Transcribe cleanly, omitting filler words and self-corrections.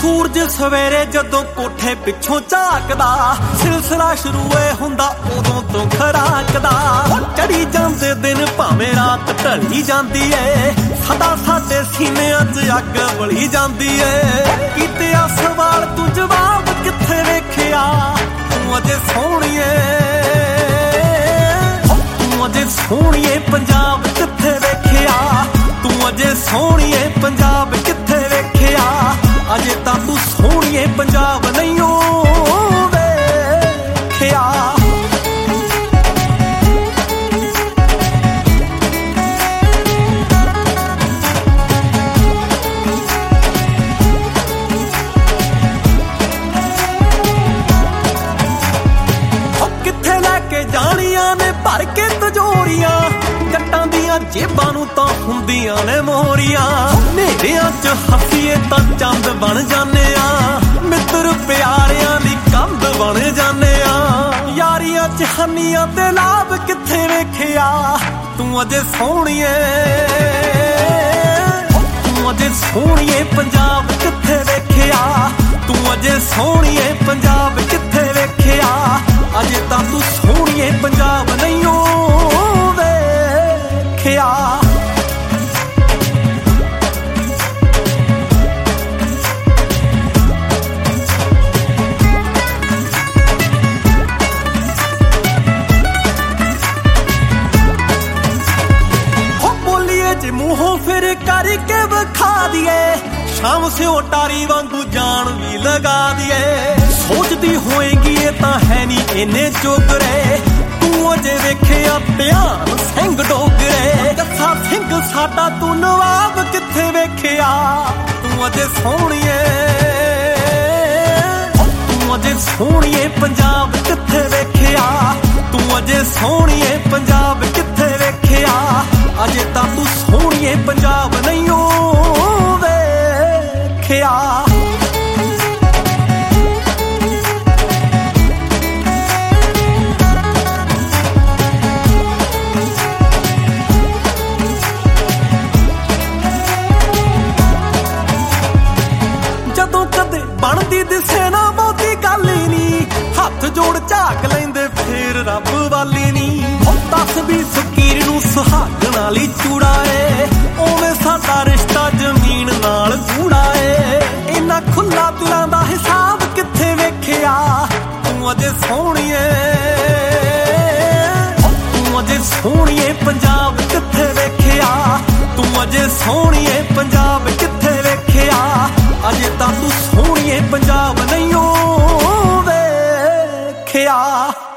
सूरज सवेरे जदों कोठे पिछों झाकदा, सिलसिला शुरू हुंदा उदों तो खराकदा। चढ़ी जांदे दिन भावें रात ढली जांदी ऐ, सदा साडे सीनियां च अग बली जांदी ऐ। कीते आ सवाल तू जवाब कित्थे वेखिया, तू अजे सोहणीए, तू अजे सोहणीए पंजाब कित्थे वेखिया, तू अजे सोहणीए पंजाब कित्थे वेखिया। अजे तां तू सोहणीए पंजाब नहीं ओ वेखिया। कित्थे लैके जानियां ने भर के तजोरियां, जट्टां दियां जेबां नूं तां हुंदियां ने मोहरियां। नेरियां च हसीए तां चंद बन जाने आ, मित्र प्यारियां दी कंध बन जाने आ। यारियां च हनियां ते लाभ कित्थे वेखिया, तू अजे सोहणीए, तू अजे सोहणीए पंजाब कित्थे वेखिया, तू अजे सोहणीए पंजाब कित्थे वेखिया। अजे तां तू सोहणीए पंजाब नहीं ओ वेखिया। मूहों फिर करके विखा दिए, शाम से ओटारी वांगू जान भी लगा दिए। सोचती होएगी ये तां है नी इन्ने चोगरे, तू अजे वेखिया ध्यान सिंह डोगरे। दसा सिंह साडा तू नवाब कित्थे वेखिया, तू अजे सोहणीए, तू अजे सोहणीए पंजाब कित्थे वेखिया, तू अजे सोहणीए पंजाब कित्थे वेखिया। अजे तां तू सोहणीए पंजाब नहीं ओ वेखिया। जदों कदे बनदी दिसे ना बहुती गल ही नी, हथ जोड़ झाक लैंदे फिर रब वाली नी। दस भी फकीर नूं सुहागण वाली चूड़ा ए, उवें साडा रिश्ता जमीन नाल गूड़ा ए। इन्ना खुला दिलां दा हिसाब कित्थे वेखिया, तू अजे सोहणीए, तू अजे सोहणीए पंजाब कित्थे वेखिया, तू अजे सोहणीए पंजाब कित्थे वेखिया। अजे तां तू सोहणीए पंजाब नहीं ओ वेखिया।